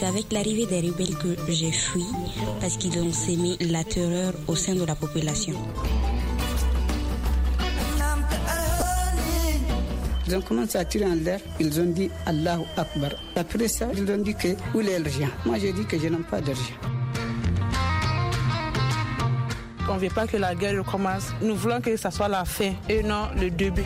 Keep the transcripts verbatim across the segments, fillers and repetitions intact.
avec l'arrivée des rebelles que j'ai fui parce qu'ils ont sémé la terreur au sein de la population. Ils ont commencé à tirer en l'air, ils ont dit Allahu Akbar. Après ça, ils ont dit que où est l'argent? Moi j'ai dit que je n'ai pas d'argent. On ne veut pas que la guerre recommence. Nous voulons que ça soit la fin et non le début.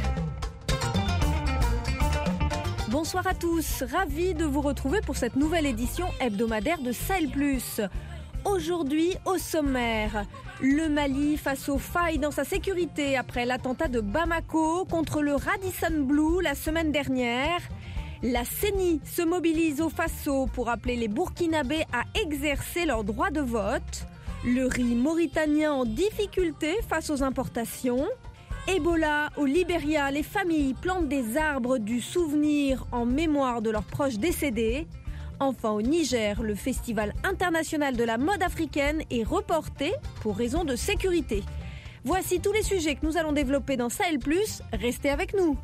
Bonsoir à tous, ravi de vous retrouver pour cette nouvelle édition hebdomadaire de Sahel Plus. Aujourd'hui, au sommaire, le Mali face aux failles dans sa sécurité après l'attentat de Bamako contre le Radisson Blu la semaine dernière. La C E N I se mobilise au Faso pour appeler les Burkinabés à exercer leur droit de vote. Le riz mauritanien en difficulté face aux importations. Ebola au Libéria, les familles plantent des arbres du souvenir en mémoire de leurs proches décédés. Enfin au Niger, le festival international de la mode africaine est reporté pour raison de sécurité. Voici tous les sujets que nous allons développer dans Sahel Plus. Restez avec nous.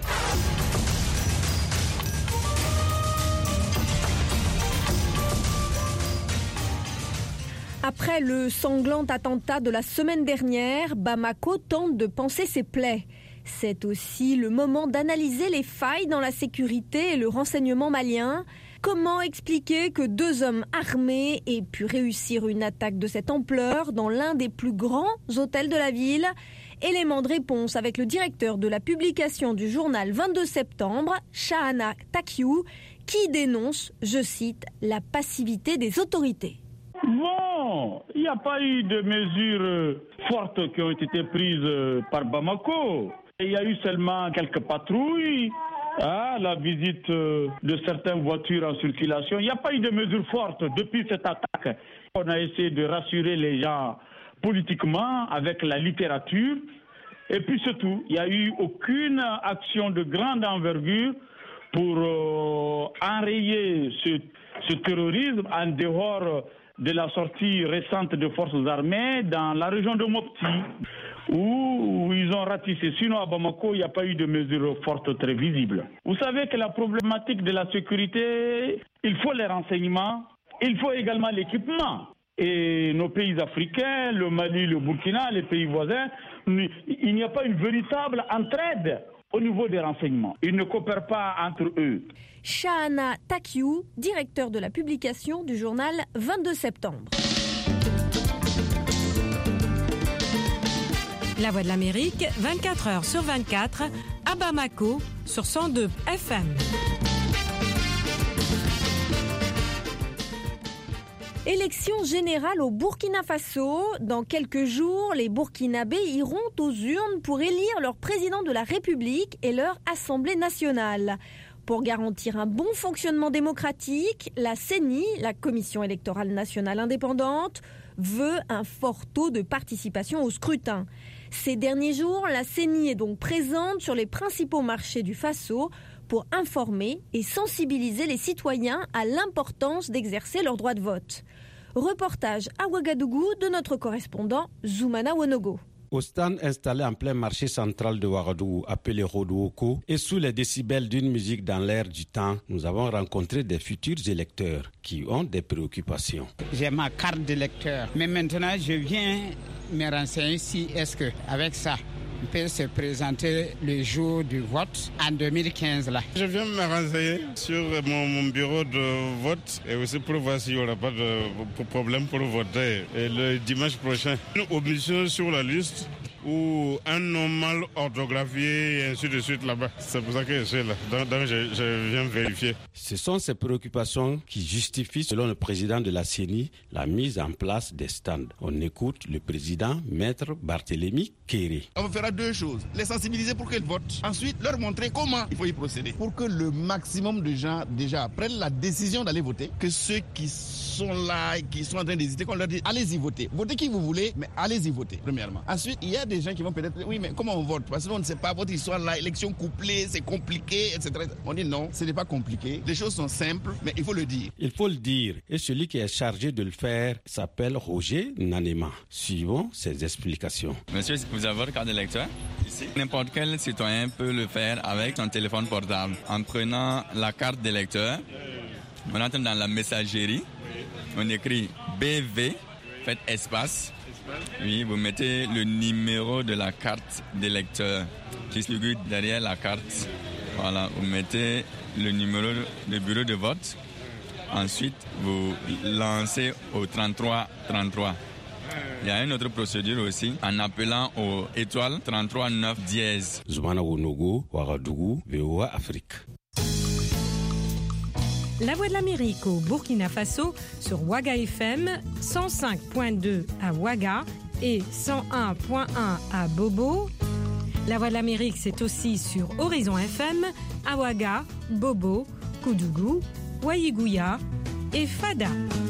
Après le sanglant attentat de la semaine dernière, Bamako tente de panser ses plaies. C'est aussi le moment d'analyser les failles dans la sécurité et le renseignement malien. Comment expliquer que deux hommes armés aient pu réussir une attaque de cette ampleur dans l'un des plus grands hôtels de la ville? Élément de réponse avec le directeur de la publication du journal vingt-deux septembre, Shahana Takiou, qui dénonce, je cite, la passivité des autorités. Bon, il n'y a pas eu de mesures fortes qui ont été prises par Bamako. Il y a eu seulement quelques patrouilles, hein, la visite de certaines voitures en circulation. Il n'y a pas eu de mesures fortes depuis cette attaque. On a essayé de rassurer les gens politiquement avec la littérature. Et puis surtout, il n'y a eu aucune action de grande envergure pour euh, enrayer ce, ce terrorisme en dehors de la sortie récente de forces armées dans la région de Mopti, où ils ont ratissé. Sinon, à Bamako, il n'y a pas eu de mesures fortes très visibles. Vous savez que la problématique de la sécurité, il faut les renseignements, il faut également l'équipement. Et nos pays africains, le Mali, le Burkina, les pays voisins, il n'y a pas une véritable entraide au niveau des renseignements. Ils ne coopèrent pas entre eux. Shahana Takiou, directeur de la publication du journal vingt-deux septembre. La Voix de l'Amérique, vingt-quatre heures sur vingt-quatre, à Bamako, sur cent deux F M. Élection générale au Burkina Faso. Dans quelques jours, les Burkinabés iront aux urnes pour élire leur président de la République et leur Assemblée nationale. Pour garantir un bon fonctionnement démocratique, la C E N I, la Commission électorale nationale indépendante, veut un fort taux de participation au scrutin. Ces derniers jours, la C E N I est donc présente sur les principaux marchés du Faso pour informer et sensibiliser les citoyens à l'importance d'exercer leur droit de vote. Reportage à Ouagadougou de notre correspondant Zoumana Wonogo. Au stand installé en plein marché central de Ouagadougou, appelé Rodouoko, et sous les décibels d'une musique dans l'air du temps, nous avons rencontré des futurs électeurs qui ont des préoccupations. J'ai ma carte d'électeur, mais maintenant je viens me renseigner si est-ce que avec ça, on peut se présenter le jour du vote en deux mille quinze. Là. Je viens me renseigner sur mon, mon bureau de vote et aussi pour voir s'il n'y aura pas de problème pour voter. Et le dimanche prochain, une omission sur la liste ou un nom mal orthographié et ainsi de suite là-bas. C'est pour ça que je suis là. Donc, donc je, je viens vérifier. Ce sont ces préoccupations qui justifient, selon le président de la C E N I, la mise en place des stands. On écoute le président, Maître Barthélémy Kéré. On fera deux choses. Les sensibiliser pour qu'ils votent. Ensuite, leur montrer comment il faut y procéder. Pour que le maximum de gens déjà prennent la décision d'aller voter. Que ceux qui sont là et qui sont en train d'hésiter, qu'on leur dise allez-y voter. Votez qui vous voulez, mais allez-y voter, premièrement. Ensuite, il y a des gens qui vont peut-être oui, mais comment on vote? Parce qu'on ne sait pas votre histoire là, élection couplée, c'est compliqué, et cetera. On dit non, ce n'est pas compliqué. Les choses sont simples, mais il faut le dire. Il faut le dire. Et celui qui est chargé de le faire s'appelle Roger Nanema. Suivons ses explications. Monsieur, vous avez votre carte d'électeur ici. N'importe quel citoyen peut le faire avec son téléphone portable en prenant la carte d'électeur On entre dans la messagerie. On écrit B V, faites espace. Oui, vous mettez le numéro de la carte d'électeur qui figure derrière la carte. Voilà, vous mettez le numéro de bureau de vote. Ensuite, vous lancez au trente-trois trente-trois. Il y a une autre procédure aussi en appelant au étoile trente-trois neuf dièse. Zoumana Wonogo, Ouagadougou, V O A Afrique. La Voix de l'Amérique au Burkina Faso sur Ouaga F M, cent cinq virgule deux à Ouaga et cent un virgule un à Bobo. La Voix de l'Amérique, c'est aussi sur Horizon F M, à Ouaga, Bobo, Koudougou, Ouaïgouya et Fada.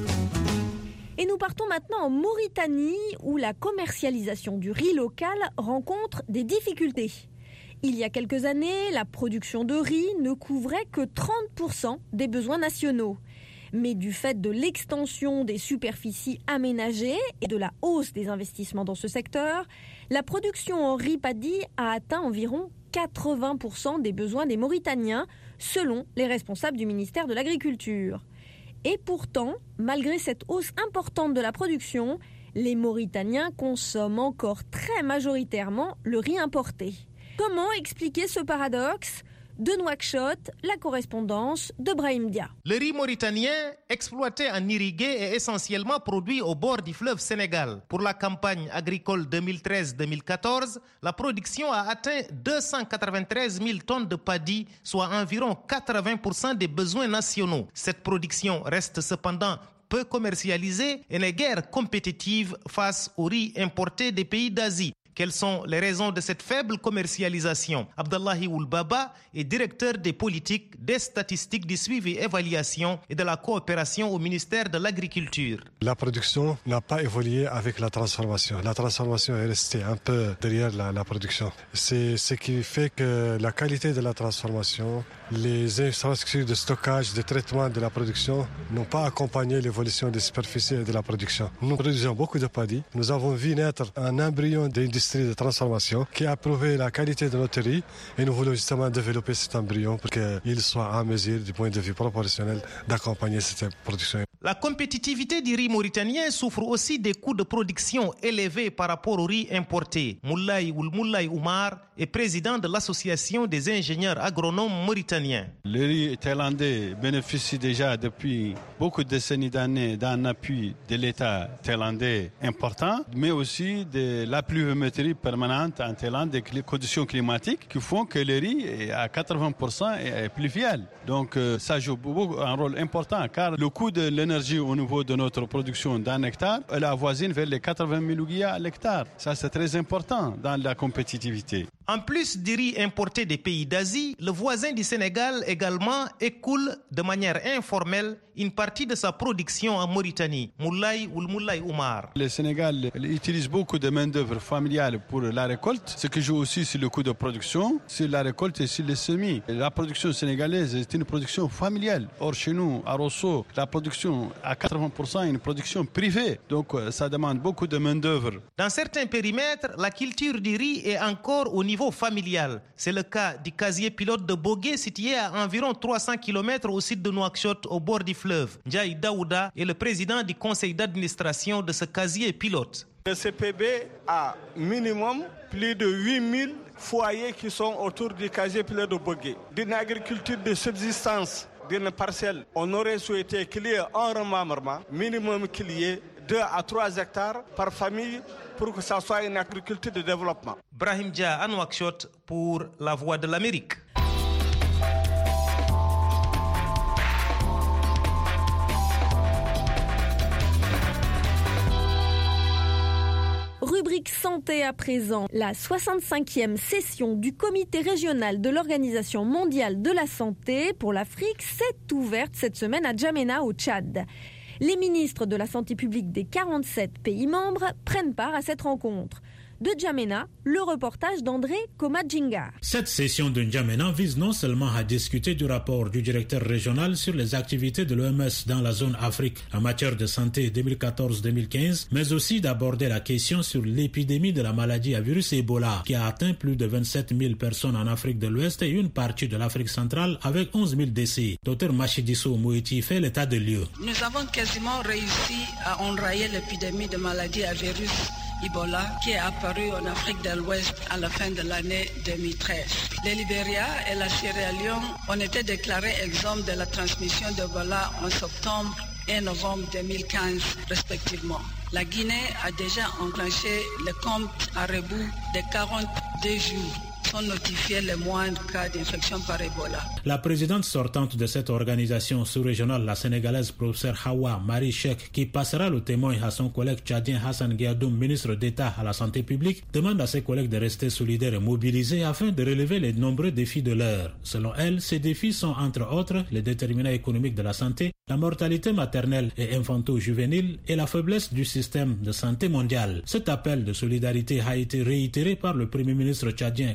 Et nous partons maintenant en Mauritanie où la commercialisation du riz local rencontre des difficultés. Il y a quelques années, la production de riz ne couvrait que trente pour cent des besoins nationaux. Mais du fait de l'extension des superficies aménagées et de la hausse des investissements dans ce secteur, la production en riz paddy a atteint environ quatre-vingts pour cent des besoins des Mauritaniens, selon les responsables du ministère de l'Agriculture. Et pourtant, malgré cette hausse importante de la production, les Mauritaniens consomment encore très majoritairement le riz importé. Comment expliquer ce paradoxe ? De Nouakchott, la correspondance de Brahim Dia. Le riz mauritanien, exploité en irrigué, est essentiellement produit au bord du fleuve Sénégal. Pour la campagne agricole deux mille treize deux mille quatorze, la production a atteint deux cent quatre-vingt-treize mille tonnes de paddy, soit environ quatre-vingts pour cent des besoins nationaux. Cette production reste cependant peu commercialisée et n'est guère compétitive face au riz importé des pays d'Asie. Quelles sont les raisons de cette faible commercialisation ? Abdallahi Oulbaba est directeur des politiques, des statistiques, du suivi et évaluation et de la coopération au ministère de l'Agriculture. La production n'a pas évolué avec la transformation. La transformation est restée un peu derrière la, la production. C'est ce qui fait que la qualité de la transformation, les infrastructures de stockage, de traitement de la production n'ont pas accompagné l'évolution des superficies et de la production. Nous produisons beaucoup de paddy. Nous avons vu naître un embryon d'industrie de transformation qui a prouvé la qualité de notre riz et nous voulons justement développer cet embryon pour qu'il soit en mesure, du point de vue proportionnel, d'accompagner cette production. La compétitivité du riz mauritanien souffre aussi des coûts de production élevés par rapport au riz importé. Moulay Oulmoulay Oumar est président de l'association des ingénieurs agronomes mauritaniens. Le riz thaïlandais bénéficie déjà depuis beaucoup de décennies d'années d'un appui de l'État thaïlandais important, mais aussi de la pluviométrie permanente en Thaïlande, des conditions climatiques qui font que le riz est à quatre-vingts pour cent est pluvial. Donc ça joue un rôle important car le coût de l'énergie au niveau de notre production d'un hectare, elle avoisine vers les quatre-vingt mille ouguiya à l'hectare. Ça c'est très important dans la compétitivité. En plus du riz importé des pays d'Asie, le voisin du Sénégal également écoule de manière informelle une partie de sa production en Mauritanie. Moulay Oulmoulay Oumar. Le Sénégal utilise beaucoup de main-d'œuvre familiale pour la récolte, ce qui joue aussi sur le coût de production, sur la récolte et sur les semis. La production sénégalaise est une production familiale. Or, chez nous, à Rosso, la production à quatre-vingts pour cent est une production privée. Donc, ça demande beaucoup de main-d'œuvre. Dans certains périmètres, la culture du riz est encore au niveau familial. C'est le cas du casier pilote de Bogué, situé à environ trois cents kilomètres au sud de Nouakchott, au bord du fleuve. Ndiaye Daouda est le président du conseil d'administration de ce casier pilote. Le C P B a minimum plus de huit mille foyers qui sont autour du casier pilote de Bogué. D'une agriculture de subsistance, d'une parcelle, on aurait souhaité qu'il y ait un remembrement, minimum qu'il y ait deux à trois hectares par famille pour que ça soit une agriculture de développement. Brahim Dia à Nouakchott pour La Voix de l'Amérique. Rubrique santé à présent. La soixante-cinquième session du comité régional de l'Organisation mondiale de la santé pour l'Afrique s'est ouverte cette semaine à Djamena au Tchad. Les ministres de la santé publique des quarante-sept pays membres prennent part à cette rencontre. De N'Djamena, le reportage d'André Komadjinga. Cette session de N'Djamena vise non seulement à discuter du rapport du directeur régional sur les activités de l'O M S dans la zone Afrique en matière de santé deux mille quatorze deux mille quinze, mais aussi d'aborder la question sur l'épidémie de la maladie à virus Ebola qui a atteint plus de vingt-sept mille personnes en Afrique de l'Ouest et une partie de l'Afrique centrale avec onze mille décès. Docteur Machidiso Mouiti fait l'état de lieu. Nous avons quasiment réussi à enrayer l'épidémie de maladie à virus Ebola qui est apparu en Afrique de l'Ouest à la fin de l'année deux mille treize. Le Libéria et la Sierra Leone ont été déclarés exempts de la transmission d'Ebola en septembre et novembre deux mille quinze respectivement. La Guinée a déjà enclenché le compte à rebours de quarante-deux jours. Sont notifiés les moindres cas d'infection par Ebola. La présidente sortante de cette organisation sous-régionale, la sénégalaise professeure Hawa Marie Cheikh, qui passera le témoin à son collègue tchadien Hassan Guiadoum, ministre d'État à la santé publique, demande à ses collègues de rester solidaires et mobilisés afin de relever les nombreux défis de l'heure. Selon elle, ces défis sont entre autres les déterminants économiques de la santé, la mortalité maternelle et infanto-juvénile et la faiblesse du système de santé mondial. Cet appel de solidarité a été réitéré par le premier ministre tchadien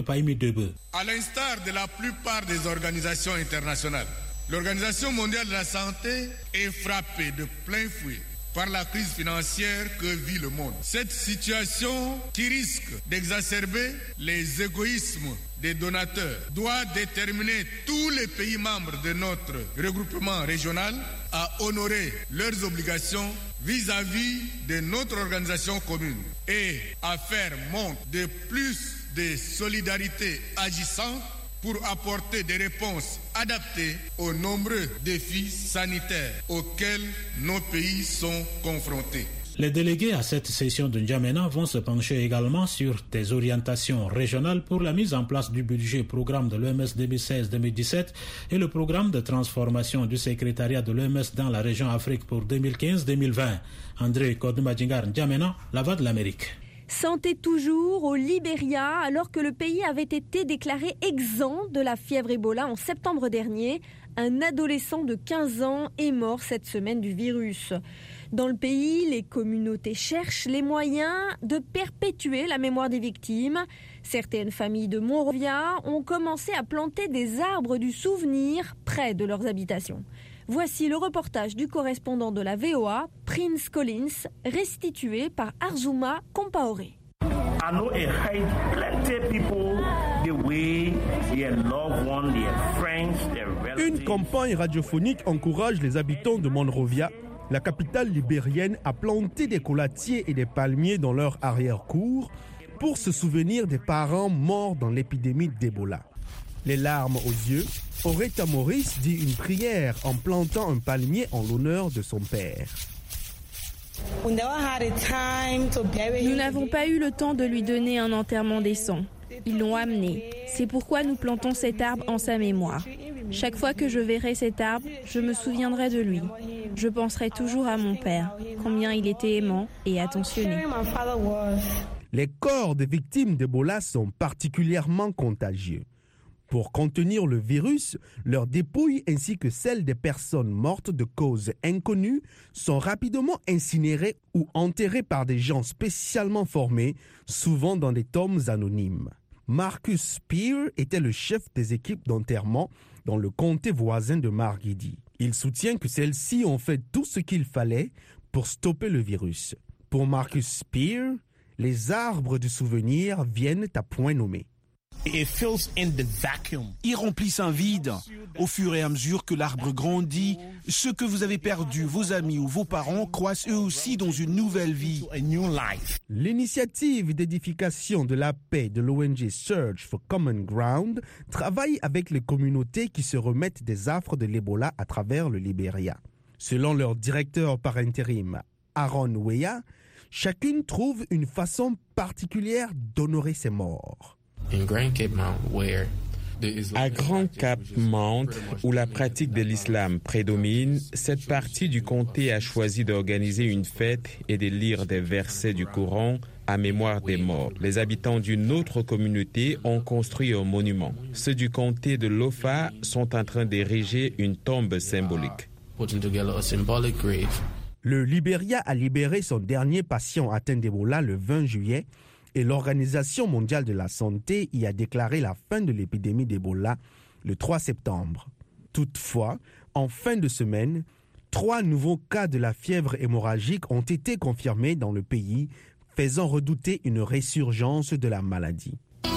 À l'instar de la plupart des organisations internationales, l'Organisation mondiale de la santé est frappée de plein fouet par la crise financière que vit le monde. Cette situation qui risque d'exacerber les égoïsmes des donateurs doit déterminer tous les pays membres de notre regroupement régional à honorer leurs obligations vis-à-vis de notre organisation commune et à faire montre de plus de solidarité agissante pour apporter des réponses adaptées aux nombreux défis sanitaires auxquels nos pays sont confrontés. Les délégués à cette session de N'Djamena vont se pencher également sur des orientations régionales pour la mise en place du budget programme de l'O M S deux mille seize deux mille dix-sept et le programme de transformation du secrétariat de l'O M S dans la région Afrique pour deux mille quinze deux mille vingt. André Kodumadjingar N'Djamena, la voix de l'Amérique. Santé toujours au Libéria, alors que le pays avait été déclaré exempt de la fièvre Ebola en septembre dernier. Un adolescent de quinze ans est mort cette semaine du virus. Dans le pays, les communautés cherchent les moyens de perpétuer la mémoire des victimes. Certaines familles de Monrovia ont commencé à planter des arbres du souvenir près de leurs habitations. Voici le reportage du correspondant de la V O A, Prince Collins, restitué par Arzuma Compaoré. Une campagne radiophonique encourage les habitants de Monrovia, la capitale libérienne, à planter des collatiers et des palmiers dans leur arrière-cour pour se souvenir des parents morts dans l'épidémie d'Ebola. Les larmes aux yeux, Oretta Maurice dit une prière en plantant un palmier en l'honneur de son père. Nous n'avons pas eu le temps de lui donner un enterrement décent. Ils l'ont amené. C'est pourquoi nous plantons cet arbre en sa mémoire. Chaque fois que je verrai cet arbre, je me souviendrai de lui. Je penserai toujours à mon père, combien il était aimant et attentionné. Les corps des victimes d'Ebola sont particulièrement contagieux. Pour contenir le virus, leurs dépouilles ainsi que celles des personnes mortes de causes inconnues sont rapidement incinérées ou enterrées par des gens spécialement formés, souvent dans des tombes anonymes. Marcus Spear était le chef des équipes d'enterrement dans le comté voisin de Margidi. Il soutient que celles-ci ont fait tout ce qu'il fallait pour stopper le virus. Pour Marcus Spear, les arbres du souvenir viennent à point nommé. Ils remplissent un vide. Au fur et à mesure que l'arbre grandit, ceux que vous avez perdus, vos amis ou vos parents, croissent eux aussi dans une nouvelle vie. L'initiative d'édification de la paix de l'O N G Search for Common Ground travaille avec les communautés qui se remettent des affres de l'Ebola à travers le Libéria. Selon leur directeur par intérim, Aaron Weah, chacune trouve une façon particulière d'honorer ses morts. À Grand Cap Mount, où la pratique de l'islam prédomine, cette partie du comté a choisi d'organiser une fête et de lire des versets du Coran à mémoire des morts. Les habitants d'une autre communauté ont construit un monument. Ceux du comté de Lofa sont en train d'ériger une tombe symbolique. Le Libéria a libéré son dernier patient atteint d'Ebola le vingt juillet, et l'Organisation mondiale de la santé y a déclaré la fin de l'épidémie d'Ebola le trois septembre. Toutefois, en fin de semaine, trois nouveaux cas de la fièvre hémorragique ont été confirmés dans le pays, faisant redouter une résurgence de la maladie.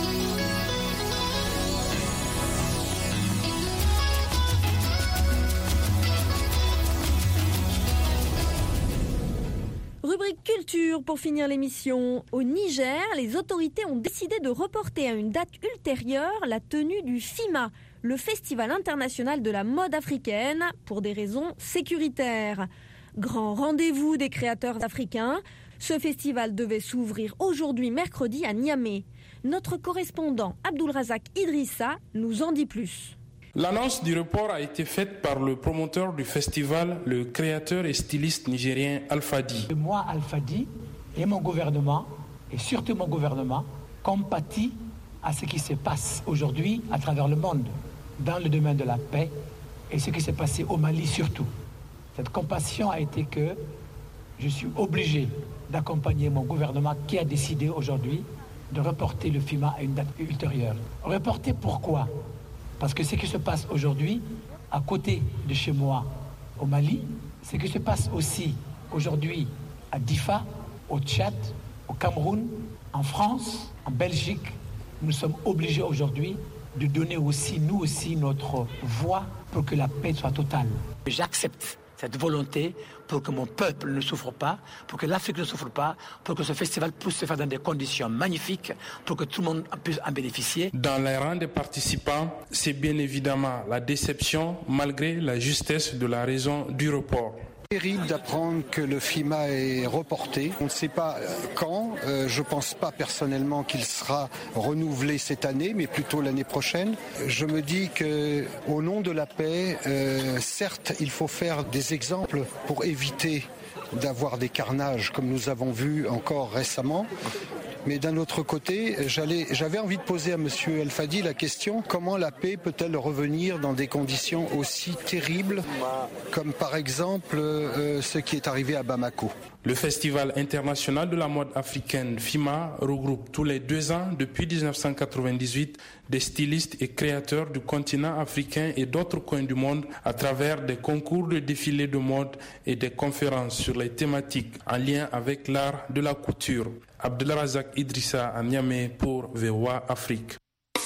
Rubrique culture pour finir l'émission. Au Niger, les autorités ont décidé de reporter à une date ultérieure la tenue du FIMA, le Festival international de la mode africaine, pour des raisons sécuritaires. Grand rendez-vous des créateurs africains, ce festival devait s'ouvrir aujourd'hui mercredi à Niamey. Notre correspondant Abdulrazak Idrissa nous en dit plus. L'annonce du report a été faite par le promoteur du festival, le créateur et styliste nigérien Alfadi. Moi, Alfadi, et mon gouvernement, et surtout mon gouvernement, compatit à ce qui se passe aujourd'hui à travers le monde, dans le domaine de la paix, et ce qui s'est passé au Mali surtout. Cette compassion a été que je suis obligé d'accompagner mon gouvernement qui a décidé aujourd'hui de reporter le FIMA à une date ultérieure. Reporter pourquoi ? Parce que ce qui se passe aujourd'hui, à côté de chez moi, au Mali, ce qui se passe aussi aujourd'hui à Difa, au Tchad, au Cameroun, en France, en Belgique, nous sommes obligés aujourd'hui de donner aussi, nous aussi, notre voix pour que la paix soit totale. J'accepte cette volonté pour que mon peuple ne souffre pas, pour que l'Afrique ne souffre pas, pour que ce festival puisse se faire dans des conditions magnifiques, pour que tout le monde puisse en bénéficier. Dans les rangs des participants, c'est bien évidemment la déception malgré la justesse de la raison du report. Terrible d'apprendre que le FIMA est reporté. On ne sait pas quand. Euh, je ne pense pas personnellement qu'il sera renouvelé cette année, mais plutôt l'année prochaine. Je me dis qu'au nom de la paix, euh, certes, il faut faire des exemples pour éviter d'avoir des carnages comme nous avons vu encore récemment. Mais d'un autre côté, j'allais, j'avais envie de poser à M. Alfadi la question, comment la paix peut-elle revenir dans des conditions aussi terribles comme par exemple euh, ce qui est arrivé à Bamako? Le Festival international de la mode africaine FIMA regroupe tous les deux ans depuis dix-neuf cent quatre-vingt-dix-huit des stylistes et créateurs du continent africain et d'autres coins du monde à travers des concours de défilés de mode et des conférences sur les thématiques en lien avec l'art de la couture. Abdulrazak Idrissa à Niamey pour V O A Afrique.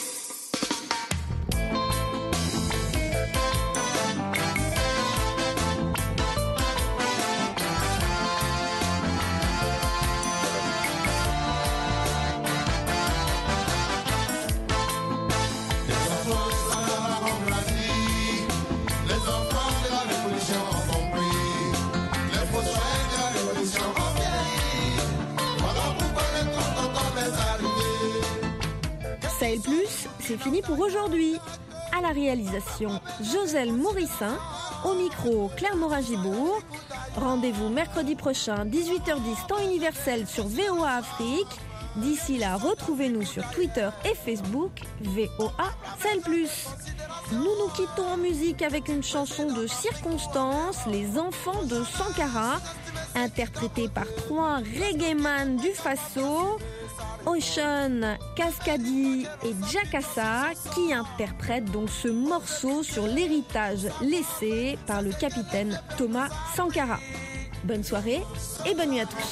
Sahel Plus, c'est fini pour aujourd'hui. À la réalisation, Joselle Morissin. Au micro, Claire Morin-Gibourg. Rendez-vous mercredi prochain, dix-huit heures dix, temps universel sur V O A Afrique. D'ici là, retrouvez-nous sur Twitter et Facebook, V O A Sahel Plus. Nous nous quittons en musique avec une chanson de circonstance, Les Enfants de Sankara, interprétée par trois reggaeman du Faso, Ocean, Cascadi et Jakassa, qui interprètent donc ce morceau sur l'héritage laissé par le capitaine Thomas Sankara. Bonne soirée et bonne nuit à tous.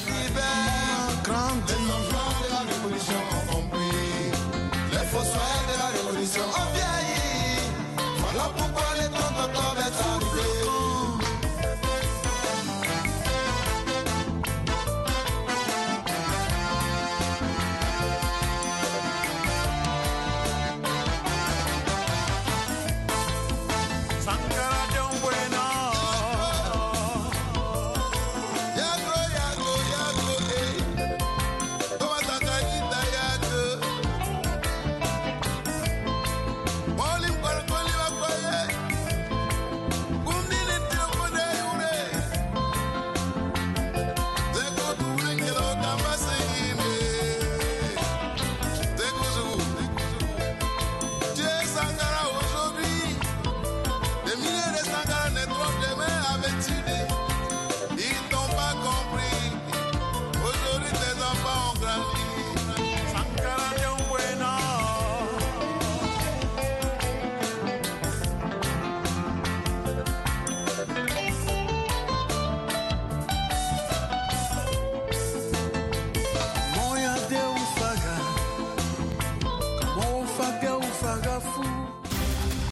Sankara